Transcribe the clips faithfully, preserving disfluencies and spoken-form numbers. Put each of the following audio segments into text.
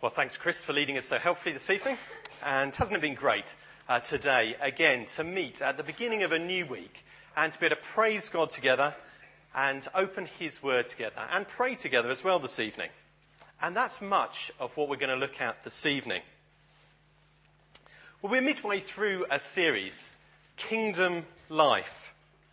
Well, thanks, Chris, for leading us so helpfully this evening. And hasn't it been great uh, today, again, to meet at the beginning of a new week and to be able to praise God together and open his word together and pray together as well this evening. And that's much of what we're going to look at this evening. Well, we're midway through a series, Kingdom Life.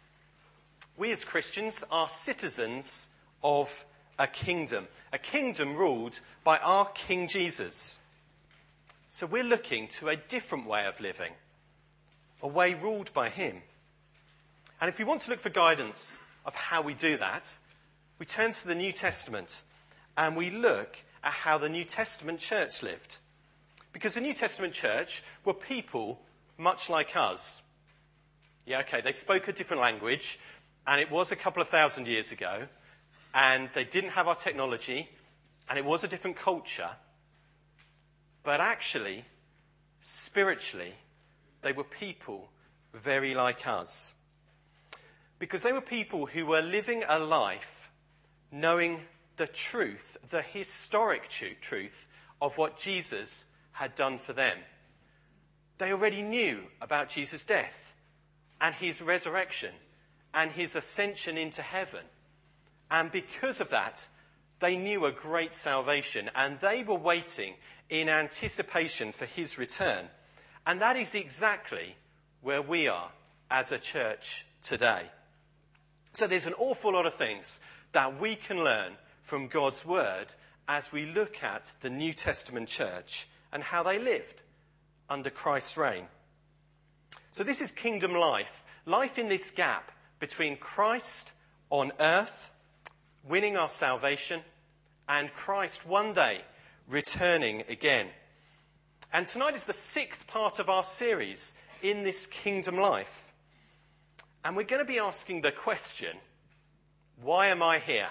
We as Christians are citizens of a kingdom, a kingdom ruled by our King Jesus. So we're looking to a different way of living, a way ruled by him. And if we want to look for guidance of how we do that, we turn to the New Testament and we look at how the New Testament church lived. Because the New Testament church were people much like us. Yeah, okay, they spoke a different language, and it was a couple of thousand years ago, and they didn't have our technology, and it was a different culture. But actually, spiritually, they were people very like us. Because they were people who were living a life knowing the truth, the historic truth of what Jesus had done for them. They already knew about Jesus' death and his resurrection and his ascension into heaven. And because of that, they knew a great salvation, and they were waiting in anticipation for his return. And that is exactly where we are as a church today. So there's an awful lot of things that we can learn from God's word as we look at the New Testament church and how they lived under Christ's reign. So this is kingdom life, life in this gap between Christ on earth, winning our salvation, and Christ one day returning again. And tonight is the sixth part of our series in this kingdom life. And we're going to be asking the question, why am I here?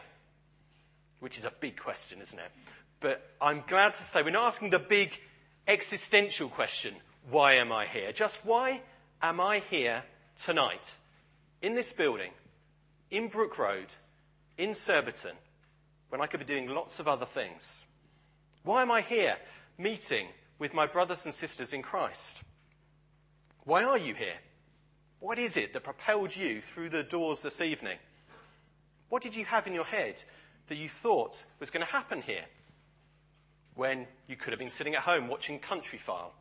Which is a big question, isn't it? But I'm glad to say we're not asking the big existential question, why am I here? Just why am I here tonight, in this building, in Brook Road, in Surbiton, when I could be doing lots of other things? Why am I here meeting with my brothers and sisters in Christ? Why are you here? What is it that propelled you through the doors this evening? What did you have in your head that you thought was going to happen here when you could have been sitting at home watching Country File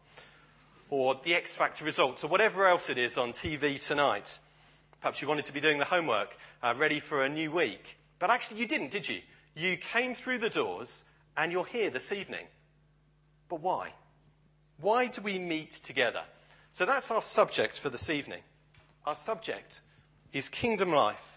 or the X Factor results or whatever else it is on T V tonight? Perhaps you wanted to be doing the homework, uh, ready for a new week. But actually you didn't, did you? You came through the doors and you're here this evening. But why? Why do we meet together? So that's our subject for this evening. Our subject is kingdom life,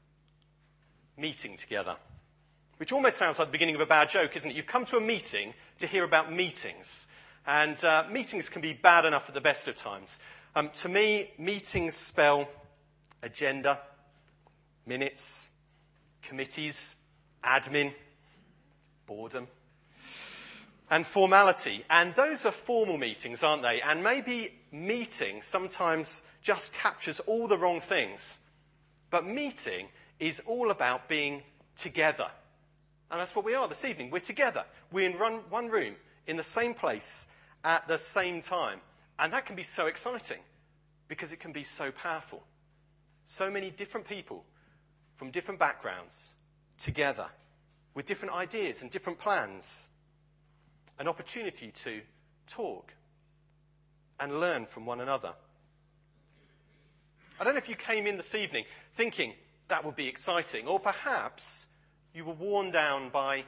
meeting together. Which almost sounds like the beginning of a bad joke, isn't it? You've come to a meeting to hear about meetings. And uh, meetings can be bad enough at the best of times. Um, to me, meetings spell agenda, minutes, committees, admin, boredom, and formality. And those are formal meetings, aren't they? And maybe meeting sometimes just captures all the wrong things. But meeting is all about being together. And that's what we are this evening. We're together. We're in run, one room, in the same place, at the same time. And that can be so exciting, because it can be so powerful. So many different people from different backgrounds together with different ideas and different plans. An opportunity to talk and learn from one another. I don't know if you came in this evening thinking that would be exciting, or perhaps you were worn down by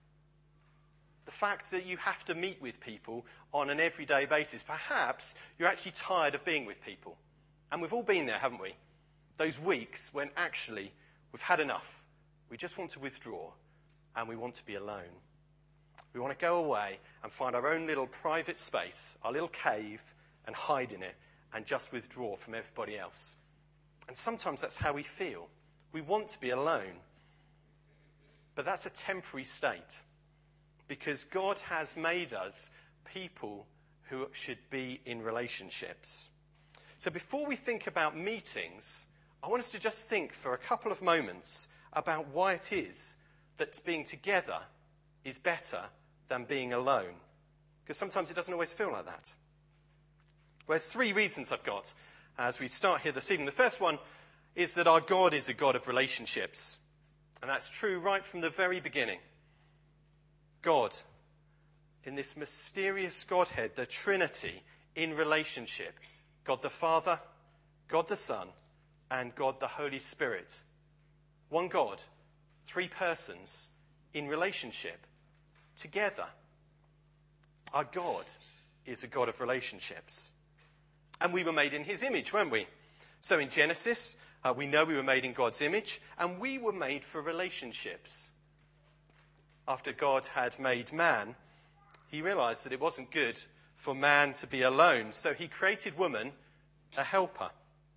the fact that you have to meet with people on an everyday basis. Perhaps you're actually tired of being with people. And we've all been there, haven't we? Those weeks when actually we've had enough. We just want to withdraw and we want to be alone. We want to go away and find our own little private space, our little cave, and hide in it and just withdraw from everybody else. And sometimes that's how we feel. We want to be alone. But that's a temporary state, because God has made us people who should be in relationships. So before we think about meetings, I want us to just think for a couple of moments about why it is that being together is better than being alone. Because sometimes it doesn't always feel like that. Well, there's three reasons I've got as we start here this evening. The first one is that our God is a God of relationships. And that's true right from the very beginning. God, in this mysterious Godhead, the Trinity, in relationship. God the Father, God the Son, and God the Holy Spirit. One God, three persons, in relationship, together. Our God is a God of relationships. And we were made in his image, weren't we? So in Genesis, uh, we know we were made in God's image, and we were made for relationships. After God had made man, he realized that it wasn't good for man to be alone. So he created woman, a helper.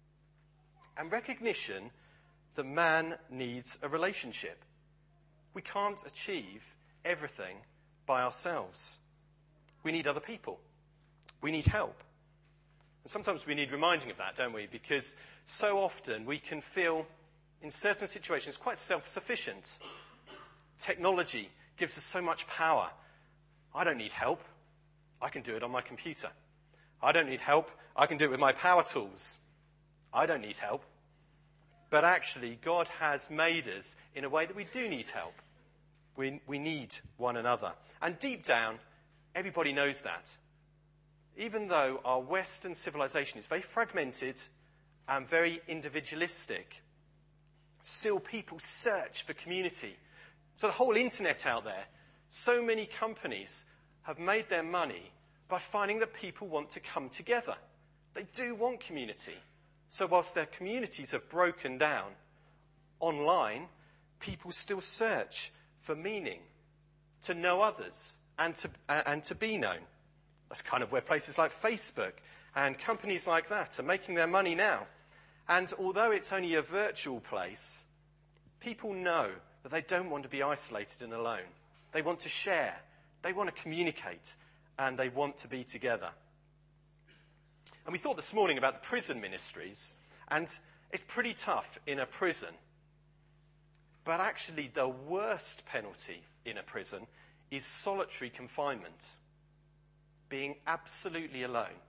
And recognition that man needs a relationship. We can't achieve everything by ourselves. We need other people. We need help. And sometimes we need reminding of that, don't we? Because so often we can feel, in certain situations, quite self-sufficient. Technology gives us so much power. I don't need help. I can do it on my computer. I don't need help. I can do it with my power tools. I don't need help. But actually, God has made us in a way that we do need help. We, we need one another. And deep down, everybody knows that. Even though our Western civilization is very fragmented and very individualistic, still people search for community. So the whole internet out there, so many companies have made their money by finding that people want to come together. They do want community. So whilst their communities have broken down online, people still search for meaning, to know others, and to, uh, and to be known. That's kind of where places like Facebook and companies like that are making their money now. And although it's only a virtual place, people know that they don't want to be isolated and alone. They want to share, they want to communicate, and they want to be together. And we thought this morning about the prison ministries, and it's pretty tough in a prison. But actually, the worst penalty in a prison is solitary confinement. Being absolutely alone.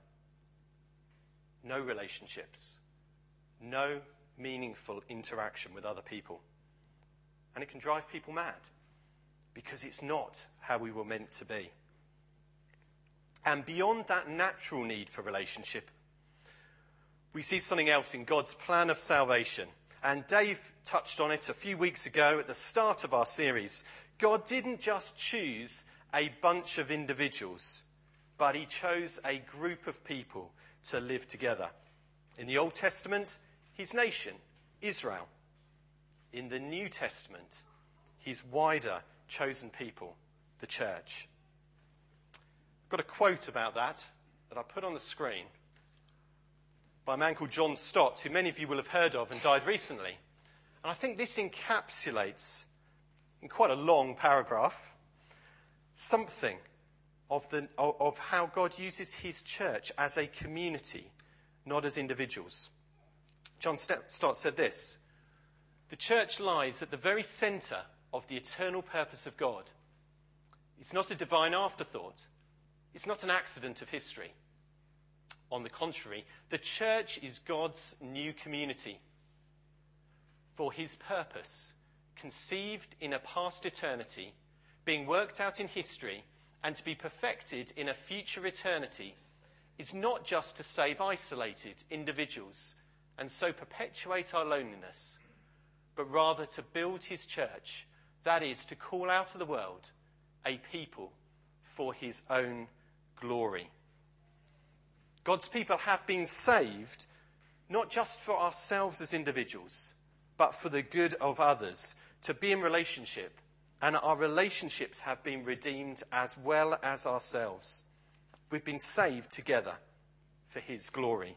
No relationships. No meaningful interaction with other people. And it can drive people mad, because it's not how we were meant to be. And beyond that natural need for relationship, we see something else in God's plan of salvation. And Dave touched on it a few weeks ago at the start of our series. God didn't just choose a bunch of individuals, but he chose a group of people to live together. In the Old Testament, his nation, Israel. In the New Testament, his wider chosen people, the church. I've got a quote about that that I put on the screen by a man called John Stott, who many of you will have heard of and died recently. And I think this encapsulates, in quite a long paragraph, something of, the, of how God uses his church as a community, not as individuals. John Stott said this: "The church lies at the very centre of the eternal purpose of God. It's not a divine afterthought. It's not an accident of history. On the contrary, the church is God's new community. For his purpose, conceived in a past eternity, being worked out in history, and to be perfected in a future eternity, is not just to save isolated individuals and so perpetuate our loneliness, but rather to build his church, that is, to call out to the world a people for his own glory." God's people have been saved not just for ourselves as individuals, but for the good of others, to be in relationship. And our relationships have been redeemed as well as ourselves. We've been saved together for his glory.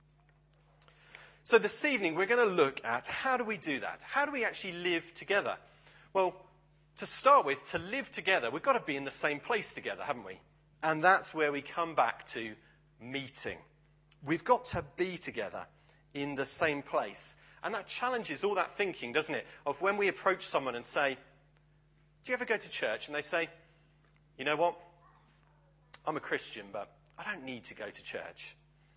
So this evening we're going to look at how do we do that? How do we actually live together? Well, to start with, to live together, we've got to be in the same place together, haven't we? And that's where we come back to meeting. We've got to be together in the same place. And that challenges all that thinking, doesn't it? Of when we approach someone and say, "Do you ever go to church?" And they say, you know what? I'm a Christian, but I don't need to go to church.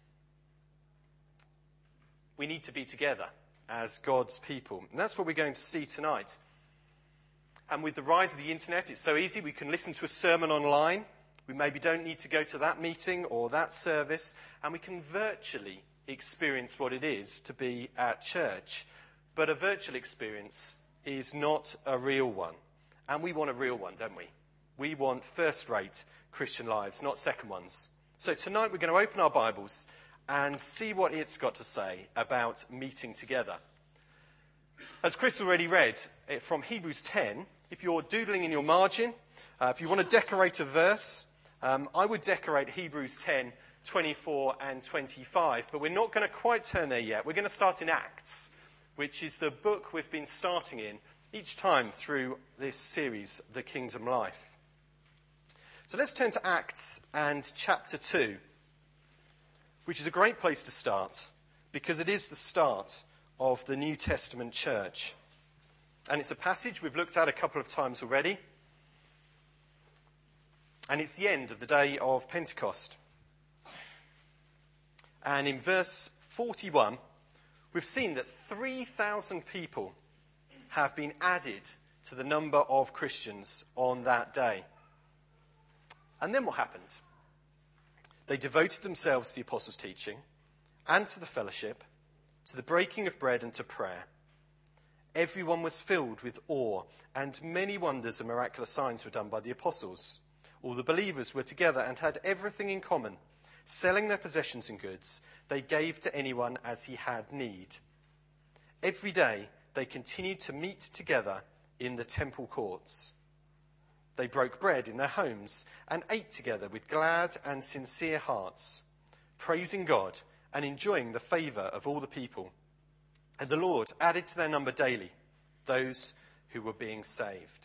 We need to be together as God's people. And that's what we're going to see tonight. And with the rise of the internet, it's so easy. We can listen to a sermon online. We maybe don't need to go to that meeting or that service. And we can virtually experience what it is to be at church. But a virtual experience is not a real one. And we want a real one, don't we? We want first-rate Christian lives, not second ones. So tonight we're going to open our Bibles and see what it's got to say about meeting together. As Chris already read from Hebrews ten, if you're doodling in your margin, uh, if you want to decorate a verse, um, I would decorate Hebrews ten, twenty-four and twenty-five, but we're not going to quite turn there yet. We're going to start in Acts, which is the book we've been starting in each time through this series, The Kingdom Life. So let's turn to Acts and chapter two, which is a great place to start because it is the start of the New Testament church. And it's a passage we've looked at a couple of times already. And it's the end of the day of Pentecost. And in verse forty-one, we've seen that three thousand people have been added to the number of Christians on that day. And then what happened? They devoted themselves to the apostles' teaching and to the fellowship, to the breaking of bread and to prayer. Everyone was filled with awe, and many wonders and miraculous signs were done by the apostles. All the believers were together and had everything in common. Selling their possessions and goods, they gave to anyone as he had need. Every day they continued to meet together in the temple courts. They broke bread in their homes and ate together with glad and sincere hearts, praising God and enjoying the favour of all the people. And the Lord added to their number daily those who were being saved.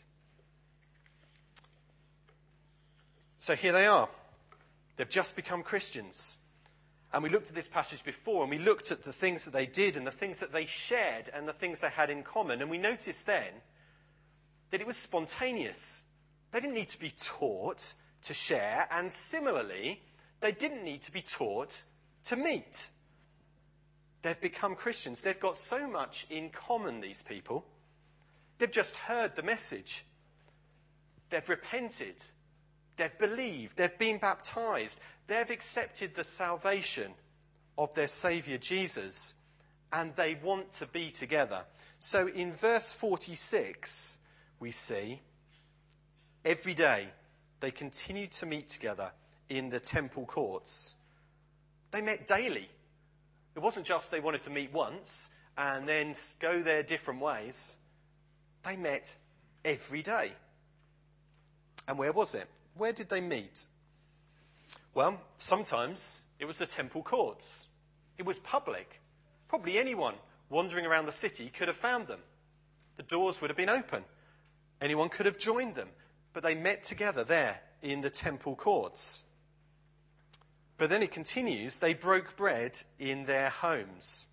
So here they are. They've just become Christians. And we looked at this passage before, and we looked at the things that they did and the things that they shared and the things they had in common. And we noticed then that it was spontaneous. They didn't need to be taught to share, and similarly, they didn't need to be taught to meet. They've become Christians. They've got so much in common, these people. They've just heard the message. They've repented. They've believed. They've been baptized. They've accepted the salvation of their Saviour Jesus, and they want to be together. So in verse forty-six, we see, every day they continued to meet together in the temple courts. They met daily. It wasn't just they wanted to meet once and then go their different ways. They met every day. And where was it? Where did they meet? Well, sometimes it was the temple courts. It was public. Probably anyone wandering around the city could have found them. The doors would have been open. Anyone could have joined them. But they met together there in the temple courts. But then it continues, they broke bread in their homes.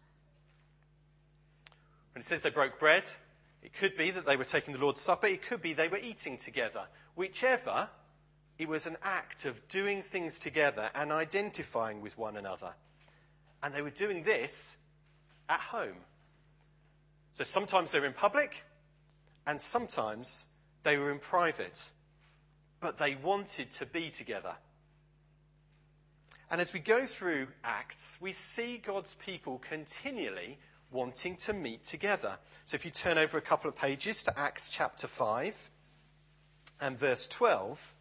When it says they broke bread, it could be that they were taking the Lord's Supper. It could be they were eating together. Whichever, it was an act of doing things together and identifying with one another. And they were doing this at home. So sometimes they were in public, and sometimes they were in private. But they wanted to be together. And as we go through Acts, we see God's people continually wanting to meet together. So if you turn over a couple of pages to Acts chapter five and verse twelve,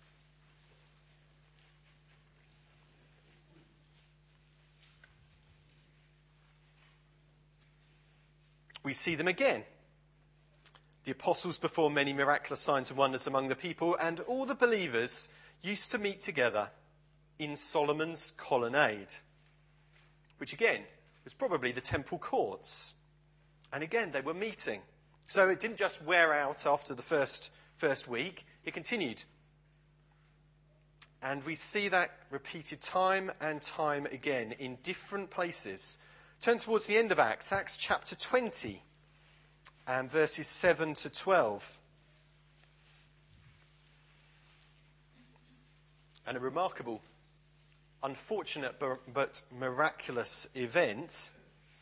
we see them again. The apostles performed many miraculous signs and wonders among the people, and all the believers used to meet together in Solomon's colonnade, which again was probably the temple courts. And again, they were meeting. So it didn't just wear out after the first, first week, it continued. And we see that repeated time and time again in different places. Turn towards the end of Acts, Acts chapter twenty. And verses seven to twelve. And a remarkable, unfortunate but miraculous event.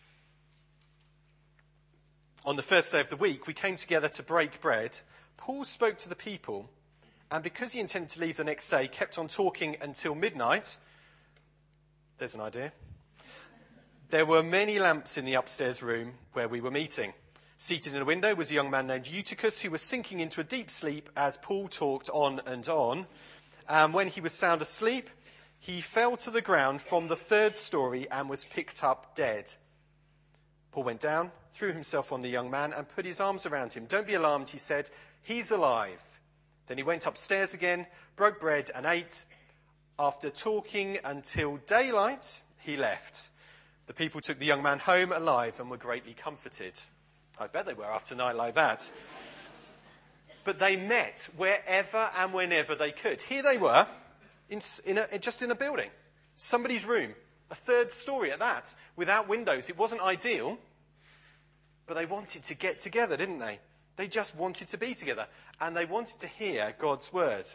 On the first day of the week, we came together to break bread. Paul spoke to the people, and because he intended to leave the next day, kept on talking until midnight. There's an idea. There were many lamps in the upstairs room where we were meeting. Seated in a window was a young man named Eutychus, who was sinking into a deep sleep as Paul talked on and on. And when he was sound asleep, he fell to the ground from the third story and was picked up dead. Paul went down, threw himself on the young man, and put his arms around him. "Don't be alarmed," he said. "He's alive." Then he went upstairs again, broke bread and ate. After talking until daylight, he left. The people took the young man home alive and were greatly comforted. I bet they were after a night like that. But they met wherever and whenever they could. Here they were, in, in a, just in a building, somebody's room, a third story at that, without windows. It wasn't ideal, but they wanted to get together, didn't they? They just wanted to be together, and they wanted to hear God's word.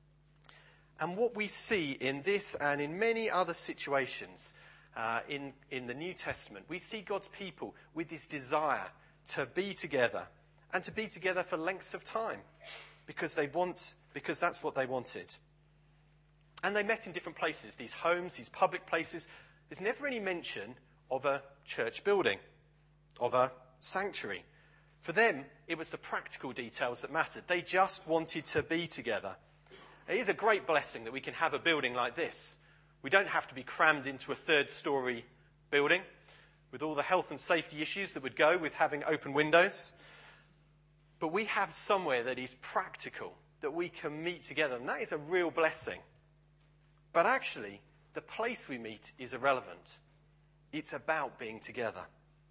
And what we see in this and in many other situations uh, in, in the New Testament, we see God's people with this desire to be together, and to be together for lengths of time, because they want, because that's what they wanted. And they met in different places, these homes, these public places. There's never any mention of a church building, of a sanctuary. For them, it was the practical details that mattered. They just wanted to be together. It is a great blessing that we can have a building like this. We don't have to be crammed into a third-story building with all the health and safety issues that would go with having open windows. But we have somewhere that is practical, that we can meet together, and that is a real blessing. But actually, the place we meet is irrelevant. It's about being together.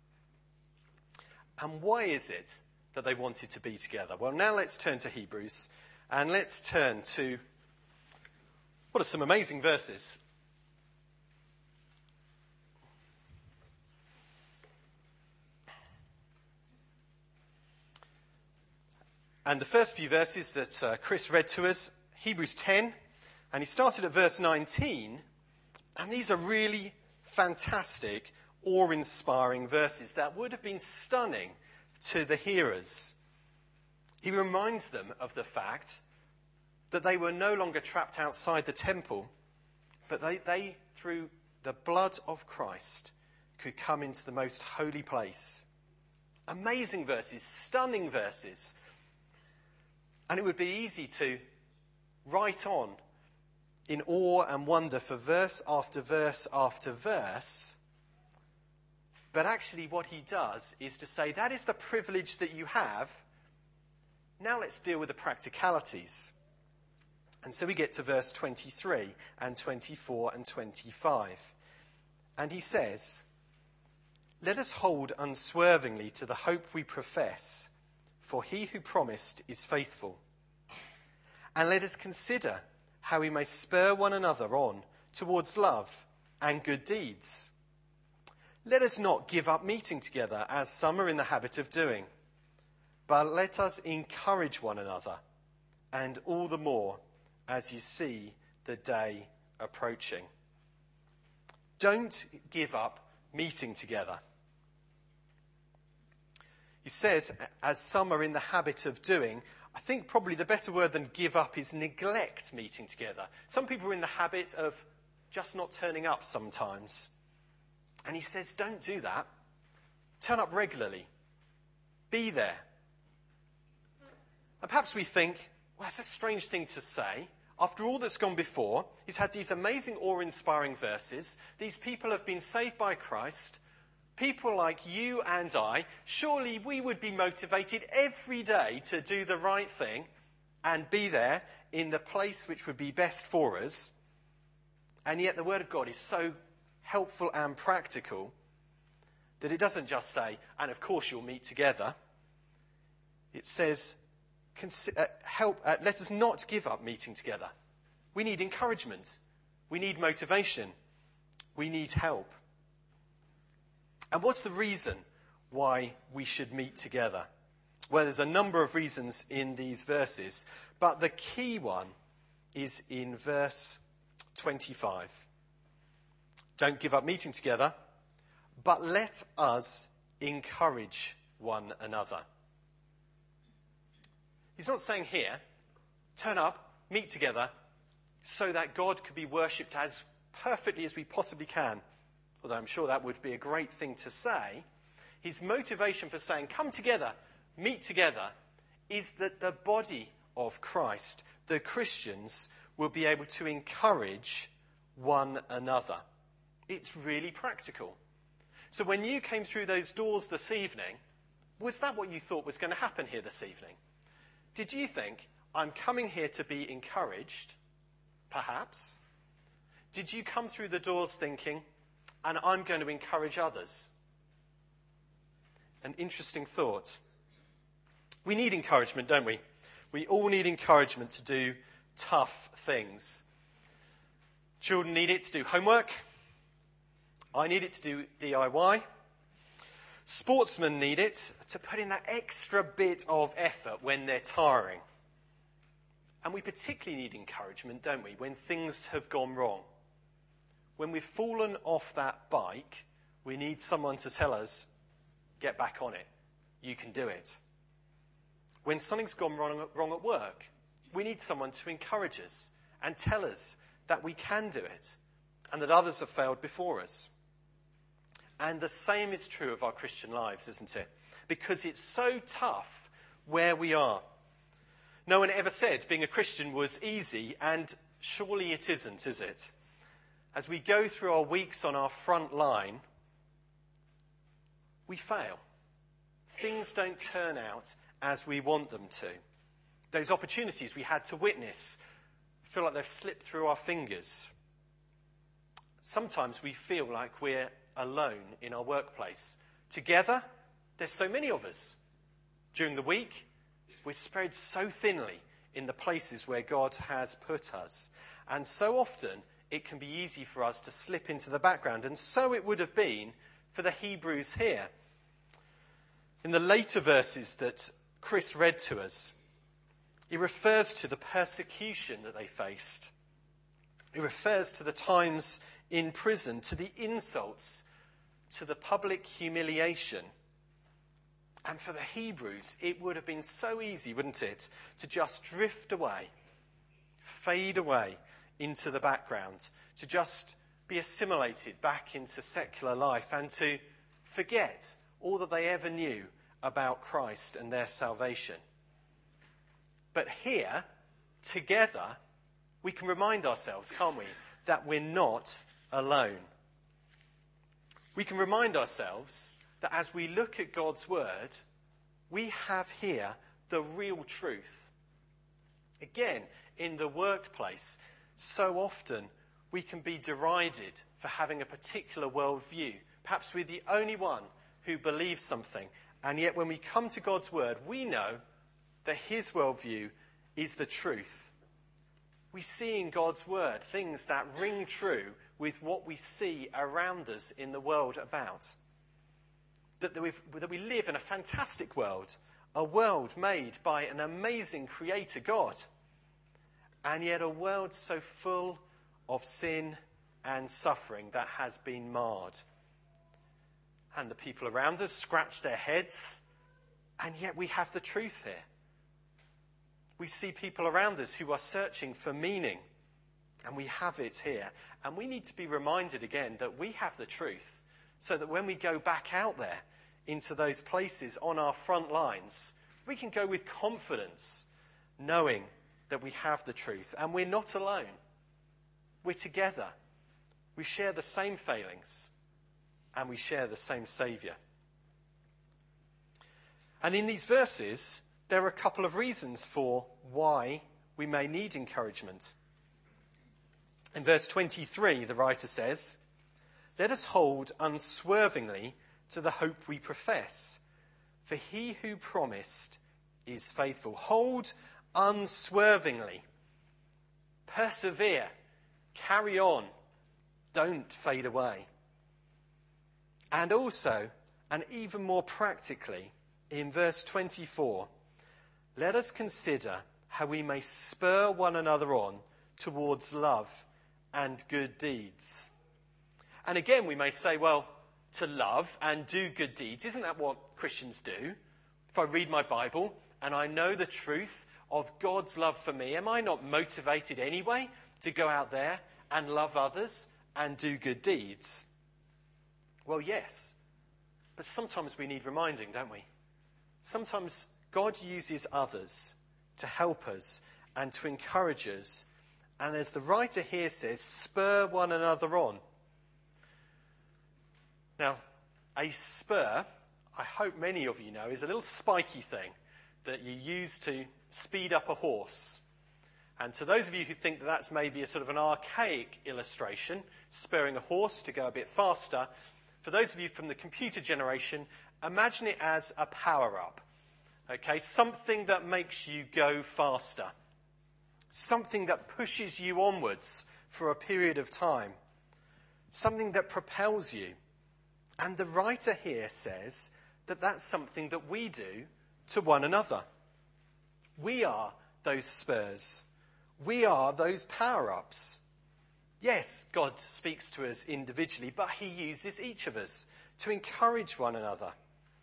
And why is it that they wanted to be together? Well, now let's turn to Hebrews, and let's turn to, what are some amazing verses. And the first few verses that uh, Chris read to us, Hebrews ten, and he started at verse nineteen, and these are really fantastic, awe-inspiring verses that would have been stunning to the hearers. He reminds them of the fact that they were no longer trapped outside the temple, but they, they through the blood of Christ, could come into the most holy place. Amazing verses, stunning verses. And it would be easy to write on in awe and wonder for verse after verse after verse. But actually what he does is to say, that is the privilege that you have. Now let's deal with the practicalities. And so we get to verse twenty-three and twenty-four and twenty-five. And he says, "Let us hold unswervingly to the hope we profess, for he who promised is faithful. And let us consider how we may spur one another on towards love and good deeds. Let us not give up meeting together, as some are in the habit of doing, but let us encourage one another, and all the more as you see the day approaching." Don't give up meeting together. He says, as some are in the habit of doing. I think probably the better word than give up is neglect meeting together. Some people are in the habit of just not turning up sometimes. And he says, don't do that. Turn up regularly. Be there. And perhaps we think, well, that's a strange thing to say. After all that's gone before, he's had these amazing awe-inspiring verses. These people have been saved by Christ. People like you and I, surely we would be motivated every day to do the right thing and be there in the place which would be best for us. And yet the Word of God is so helpful and practical that it doesn't just say, and of course you'll meet together. It says, uh, help, uh, let us not give up meeting together. We need encouragement. We need motivation. We need help. And what's the reason why we should meet together? Well, there's a number of reasons in these verses, but the key one is in verse twenty-five. Don't give up meeting together, but let us encourage one another. He's not saying here, turn up, meet together, so that God could be worshipped as perfectly as we possibly can. Although I'm sure that would be a great thing to say. His motivation for saying, come together, meet together, is that the body of Christ, the Christians, will be able to encourage one another. It's really practical. So when you came through those doors this evening, was that what you thought was going to happen here this evening? Did you think, I'm coming here to be encouraged? Perhaps. Did you come through the doors thinking, and I'm going to encourage others? An interesting thought. We need encouragement, don't we? We all need encouragement to do tough things. Children need it to do homework. I need it to do D I Y. Sportsmen need it to put in that extra bit of effort when they're tiring. And we particularly need encouragement, don't we, when things have gone wrong. When we've fallen off that bike, we need someone to tell us, get back on it. You can do it. When something's gone wrong, wrong at work, we need someone to encourage us and tell us that we can do it and that others have failed before us. And the same is true of our Christian lives, isn't it? Because it's so tough where we are. No one ever said being a Christian was easy, and surely it isn't, is it? As we go through our weeks on our front line, we fail. Things don't turn out as we want them to. Those opportunities we had to witness feel like they've slipped through our fingers. Sometimes we feel like we're alone in our workplace. Together, there's so many of us. During the week, we're spread so thinly in the places where God has put us. And so often, it can be easy for us to slip into the background. And so it would have been for the Hebrews here. In the later verses that Chris read to us, he refers to the persecution that they faced. He refers to the times in prison, to the insults, to the public humiliation. And for the Hebrews, it would have been so easy, wouldn't it, to just drift away, fade away into the background, to just be assimilated back into secular life and to forget all that they ever knew about Christ and their salvation. But here, together, we can remind ourselves, can't we, that we're not alone. We can remind ourselves that as we look at God's word, we have here the real truth. Again, in the workplace, so often we can be derided for having a particular worldview. Perhaps we're the only one who believes something, and yet when we come to God's word, we know that his worldview is the truth. We see in God's word things that ring true with what we see around us in the world about. That, we've, that we live in a fantastic world, a world made by an amazing creator God, and yet a world so full of sin and suffering that has been marred. And the people around us scratch their heads, and yet we have the truth here. We see people around us who are searching for meaning, and we have it here. And we need to be reminded again that we have the truth, so that when we go back out there into those places on our front lines, we can go with confidence, knowing that we have the truth. And we're not alone. We're together. We share the same failings, and we share the same Saviour. And in these verses, there are a couple of reasons for why we may need encouragement. In verse twenty-three, the writer says, "Let us hold unswervingly to the hope we profess, for he who promised is faithful." Hold unswervingly. Persevere. Carry on. Don't fade away. And also, and even more practically, in verse twenty-four, let us consider how we may spur one another on towards love and good deeds. And again, we may say, well, to love and do good deeds, isn't that what Christians do? If I read my Bible and I know the truth of God's love for me, am I not motivated anyway to go out there and love others and do good deeds? Well, yes. But sometimes we need reminding, don't we? Sometimes God uses others to help us and to encourage us. And as the writer here says, spur one another on. Now, a spur, I hope many of you know, is a little spiky thing that you use to speed up a horse. And to those of you who think that that's maybe a sort of an archaic illustration, spurring a horse to go a bit faster, for those of you from the computer generation, imagine it as a power-up. Okay, something that makes you go faster. Something that pushes you onwards for a period of time. Something that propels you. And the writer here says that that's something that we do to one another. We are those spurs. We are those power-ups. Yes, God speaks to us individually, but he uses each of us to encourage one another.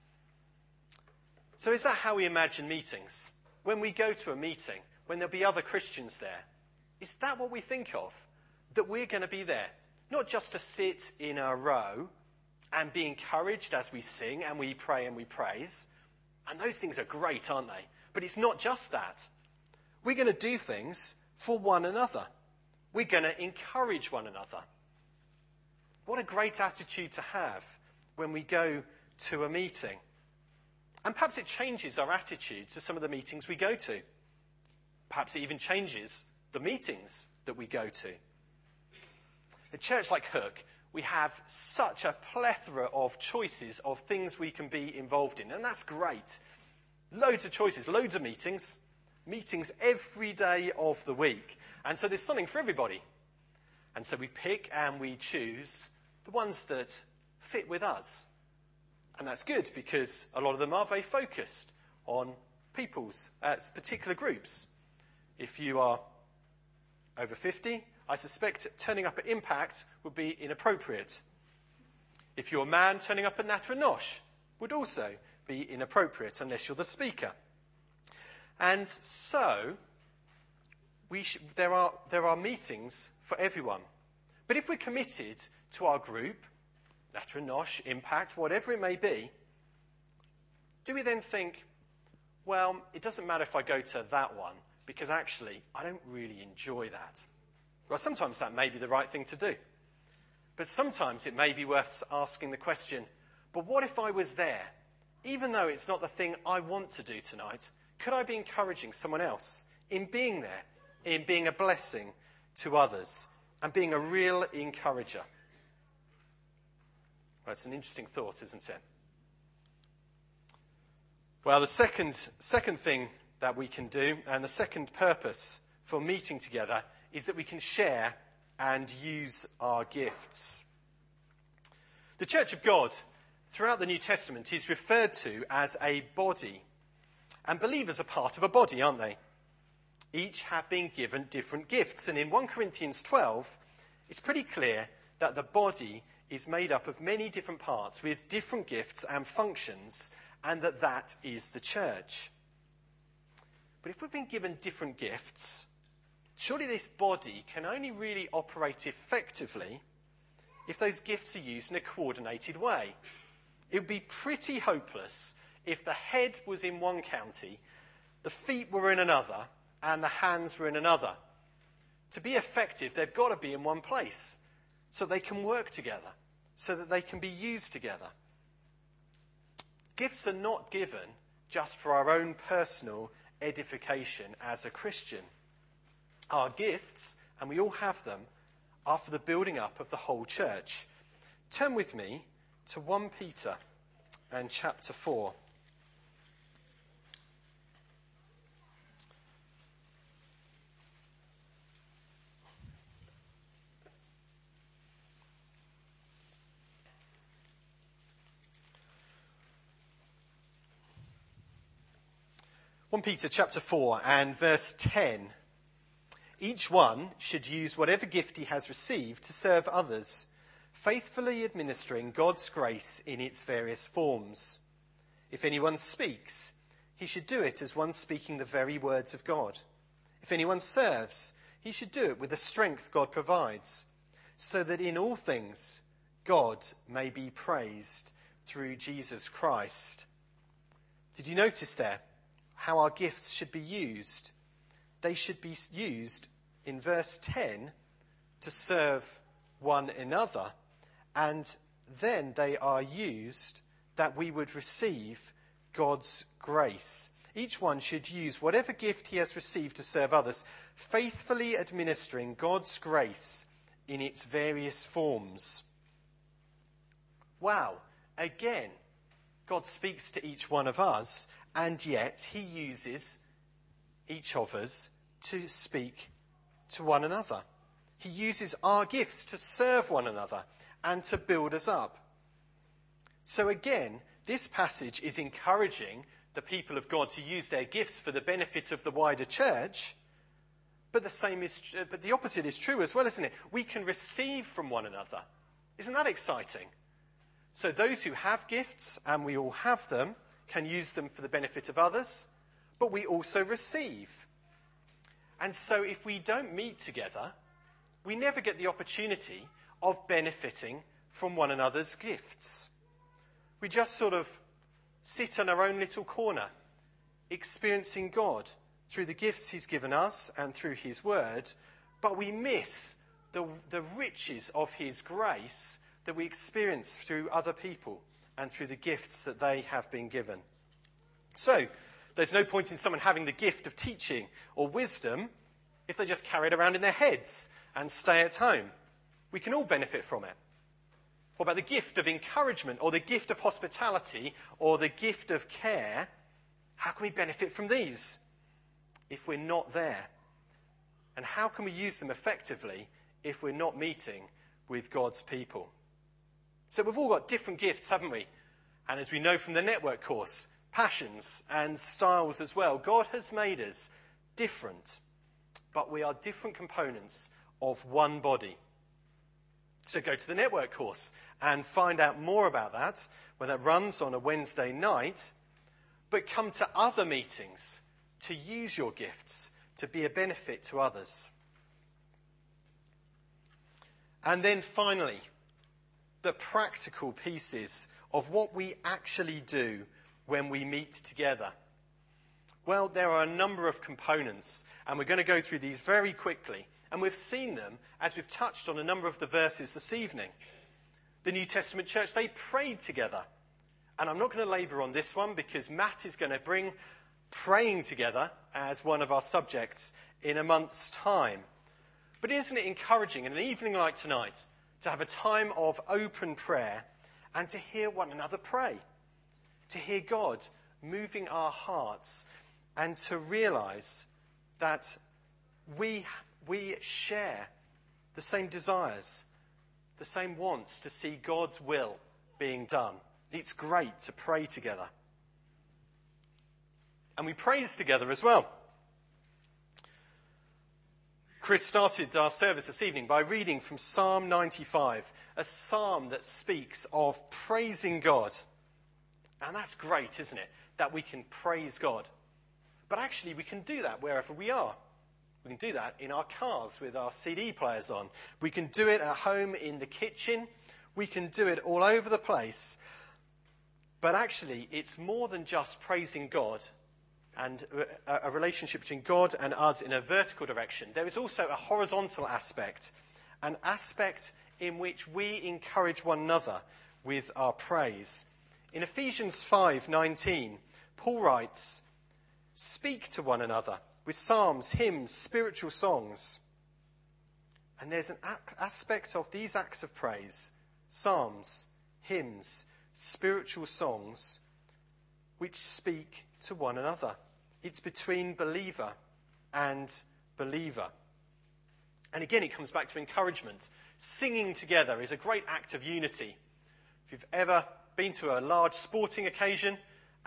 So is that how we imagine meetings? When we go to a meeting, when there'll be other Christians there, is that what we think of? That we're going to be there, not just to sit in a row and be encouraged as we sing and we pray and we praise. And those things are great, aren't they? But it's not just that. We're going to do things for one another. We're going to encourage one another. What a great attitude to have when we go to a meeting. And perhaps it changes our attitude to some of the meetings we go to. Perhaps it even changes the meetings that we go to. A church like Hook, we have such a plethora of choices of things we can be involved in. And that's great. Loads of choices, loads of meetings. Meetings every day of the week. And so there's something for everybody. And so we pick and we choose the ones that fit with us. And that's good because a lot of them are very focused on people's, uh, particular groups. If you are over fifty, I suspect turning up at Impact would be inappropriate. If you're a man, turning up at Natra Nosh would also be inappropriate unless you're the speaker. And so, we sh- there are there are meetings for everyone. But if we're committed to our group, Natra Nosh, Impact, whatever it may be, do we then think, well, it doesn't matter if I go to that one, because actually, I don't really enjoy that. Well, sometimes that may be the right thing to do. But sometimes it may be worth asking the question, but what if I was there? Even though it's not the thing I want to do tonight, could I be encouraging someone else in being there, in being a blessing to others, and being a real encourager? Well, it's an interesting thought, isn't it? Well, the second, second thing that we can do, and the second purpose for meeting together, is that we can share and use our gifts. The Church of God, throughout the New Testament, is referred to as a body. And believers are part of a body, aren't they? Each have been given different gifts. And in First Corinthians twelve, it's pretty clear that the body is made up of many different parts with different gifts and functions, and that that is the church. But if we've been given different gifts, surely this body can only really operate effectively if those gifts are used in a coordinated way. It would be pretty hopeless if the head was in one county, the feet were in another, and the hands were in another. To be effective, they've got to be in one place so they can work together, so that they can be used together. Gifts are not given just for our own personal edification as a Christian. Our gifts, and we all have them, are for the building up of the whole church. Turn with me to First Peter and chapter four. First Peter chapter four and verse ten. Each one should use whatever gift he has received to serve others, faithfully administering God's grace in its various forms. If anyone speaks, he should do it as one speaking the very words of God. If anyone serves, he should do it with the strength God provides, so that in all things God may be praised through Jesus Christ. Did you notice there how our gifts should be used? They should be used in verse ten to serve one another, and then they are used that we would receive God's grace. Each one should use whatever gift he has received to serve others, faithfully administering God's grace in its various forms. Wow, again, God speaks to each one of us, and yet he uses each of us to speak to one another. He uses our gifts to serve one another and to build us up. So again, this passage is encouraging the people of God to use their gifts for the benefit of the wider church, but the same is, but the opposite is true as well, isn't it? We can receive from one another. Isn't that exciting? So those who have gifts, and we all have them, can use them for the benefit of others, but we also receive. And so if we don't meet together, we never get the opportunity of benefiting from one another's gifts. We just sort of sit in our own little corner, experiencing God through the gifts he's given us and through his word, but we miss the, the riches of his grace that we experience through other people and through the gifts that they have been given. So, there's no point in someone having the gift of teaching or wisdom if they just carry it around in their heads and stay at home. We can all benefit from it. What about the gift of encouragement or the gift of hospitality or the gift of care? How can we benefit from these if we're not there? And how can we use them effectively if we're not meeting with God's people? So we've all got different gifts, haven't we? And as we know from the network course, passions and styles as well. God has made us different, but we are different components of one body. So go to the network course and find out more about that when that runs on a Wednesday night. But come to other meetings to use your gifts to be a benefit to others. And then finally, the practical pieces of what we actually do when we meet together. Well, there are a number of components, and we're going to go through these very quickly. And we've seen them as we've touched on a number of the verses this evening. The New Testament church, they prayed together. And I'm not going to labour on this one because Matt is going to bring praying together as one of our subjects in a month's time. But isn't it encouraging in an evening like tonight to have a time of open prayer and to hear one another pray? To hear God moving our hearts and to realise that we We share the same desires, the same wants to see God's will being done. It's great to pray together. And we praise together as well. Chris started our service this evening by reading from Psalm ninety-five, a psalm that speaks of praising God. And that's great, isn't it? That we can praise God. But actually, we can do that wherever we are. We can do that in our cars with our C D players on. We can do it at home in the kitchen. We can do it all over the place. But actually, it's more than just praising God and a, a relationship between God and us in a vertical direction. There is also a horizontal aspect, an aspect in which we encourage one another with our praise. In Ephesians five nineteen, Paul writes, "Speak to one another with psalms, hymns, spiritual songs." And there's an aspect of these acts of praise, psalms, hymns, spiritual songs, which speak to one another. It's between believer and believer. And again, it comes back to encouragement. Singing together is a great act of unity. If you've ever been to a large sporting occasion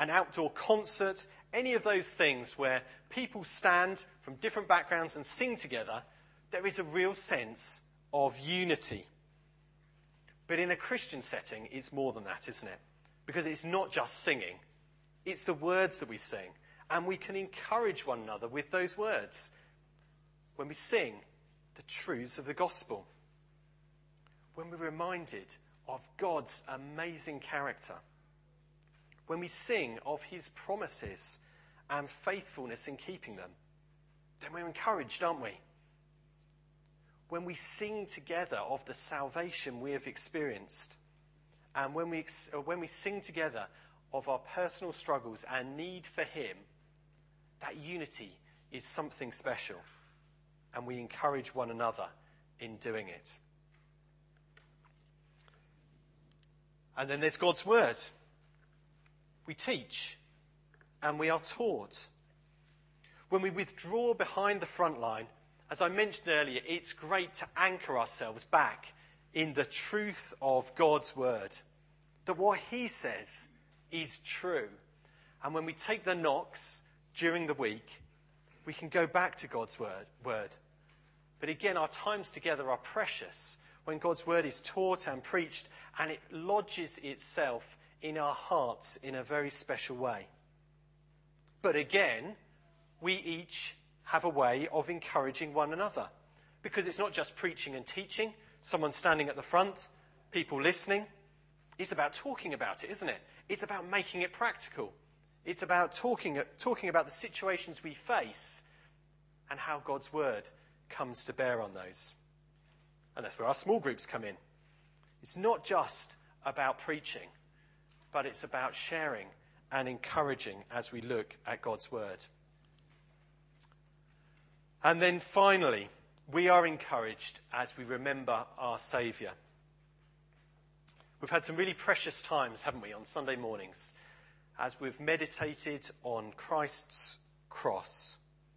an outdoor concert, any of those things where people stand from different backgrounds and sing together, there is a real sense of unity. But in a Christian setting, it's more than that, isn't it? Because it's not just singing, it's the words that we sing. And we can encourage one another with those words when we sing the truths of the gospel. When we're reminded of God's amazing character. When we sing of his promises and faithfulness in keeping them, then we're encouraged, aren't we? When we sing together of the salvation we have experienced, and when we, when we sing together of our personal struggles and need for him, that unity is something special, and we encourage one another in doing it. And then there's God's word. We teach and we are taught. When we withdraw behind the front line, as I mentioned earlier, it's great to anchor ourselves back in the truth of God's word. That what he says is true. And when we take the knocks during the week, we can go back to God's word. word. But again, our times together are precious when God's word is taught and preached and it lodges itself in our hearts in a very special way. But again, we each have a way of encouraging one another. Because it's not just preaching and teaching, someone standing at the front, people listening. It's about talking about it, isn't it? It's about making it practical. It's about talking, talking about the situations we face and how God's word comes to bear on those. And that's where our small groups come in. It's not just about preaching, but it's about sharing and encouraging as we look at God's word. And then finally, we are encouraged as we remember our Saviour. We've had some really precious times, haven't we, on Sunday mornings, as we've meditated on Christ's cross.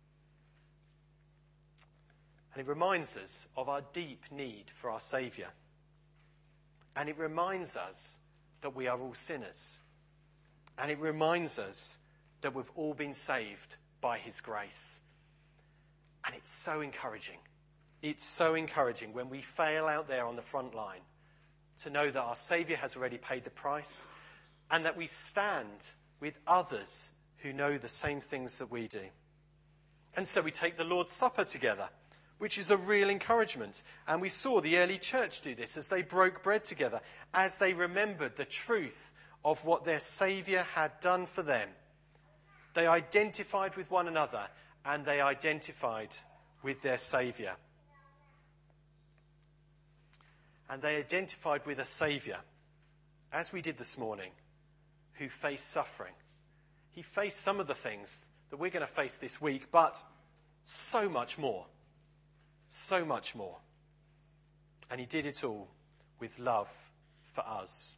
And it reminds us of our deep need for our Saviour. And it reminds us that we are all sinners. And it reminds us that we've all been saved by his grace. And it's so encouraging. It's so encouraging when we fail out there on the front line to know that our Saviour has already paid the price and that we stand with others who know the same things that we do. And so we take the Lord's Supper together, which is a real encouragement. And we saw the early church do this as they broke bread together, as they remembered the truth of what their Saviour had done for them. They identified with one another and they identified with their Saviour. And they identified with a Saviour, as we did this morning, who faced suffering. He faced some of the things that we're going to face this week, but so much more. So much more. And he did it all with love for us.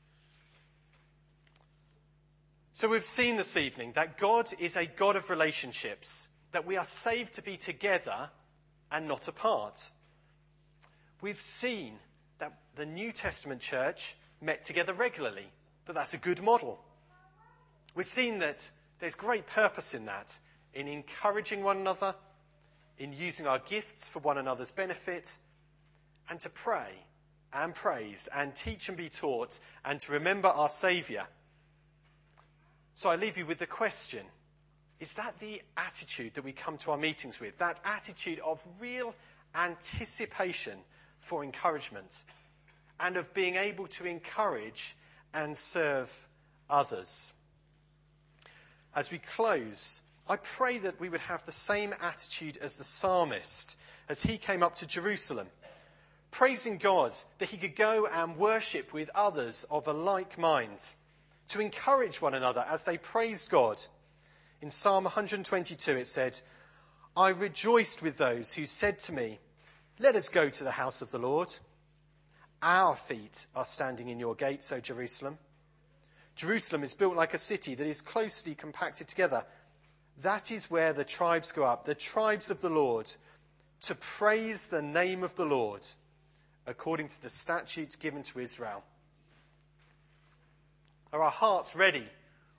So we've seen this evening that God is a God of relationships, that we are saved to be together and not apart. We've seen that the New Testament church met together regularly, that that's a good model. We've seen that there's great purpose in that, in encouraging one another, in using our gifts for one another's benefit, and to pray and praise and teach and be taught and to remember our Saviour. So I leave you with the question, is that the attitude that we come to our meetings with? That attitude of real anticipation for encouragement and of being able to encourage and serve others. As we close, I pray that we would have the same attitude as the psalmist as he came up to Jerusalem, praising God that he could go and worship with others of a like mind, to encourage one another as they praised God. In Psalm one twenty-two it said, I rejoiced with those who said to me, let us go to the house of the Lord. Our feet are standing in your gates, O Jerusalem. Jerusalem is built like a city that is closely compacted together. That is where the tribes go up, the tribes of the Lord, to praise the name of the Lord, according to the statutes given to Israel. Are our hearts ready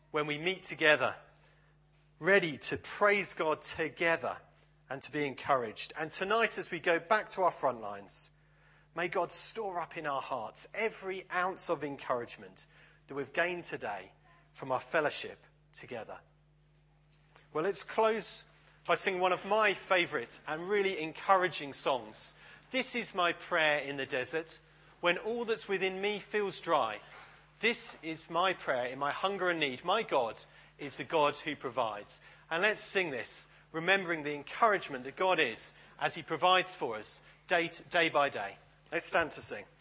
when we meet together, ready to praise God together and to be encouraged. And tonight, as we go back to our front lines, may God store up in our hearts every ounce of encouragement that we've gained today from our fellowship together. Well, let's close by singing one of my favourite and really encouraging songs. This is my prayer in the desert, when all that's within me feels dry. This is my prayer in my hunger and need. My God is the God who provides. And let's sing this, remembering the encouragement that God is as he provides for us day, to, day by day. Let's stand to sing.